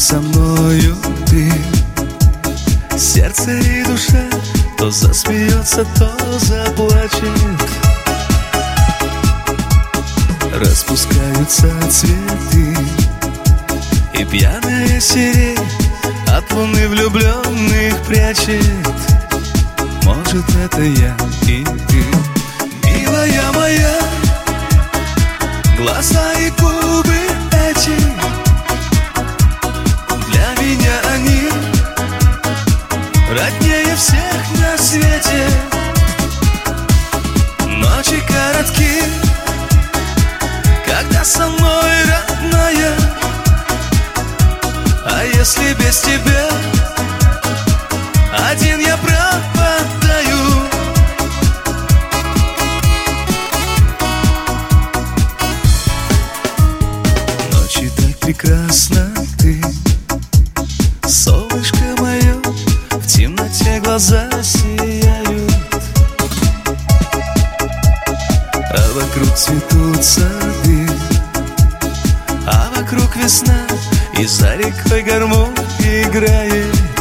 со мною ты. Сердце и душа то засмеется, то заплачет. Распускаются цветы, и пьяная сирень от луны влюбленных прячет. Может, это я и ты, милая моя. Глаза и губы эти, для меня они роднее всех на свете. Ночи коротки, когда со мной, родная. А если без тебя один я пропадаю? Ночи так прекрасна ты, солнышко мое, в темноте глаза сияют, а вокруг цветут сады, а вокруг весна, и за рекой гармонь играет.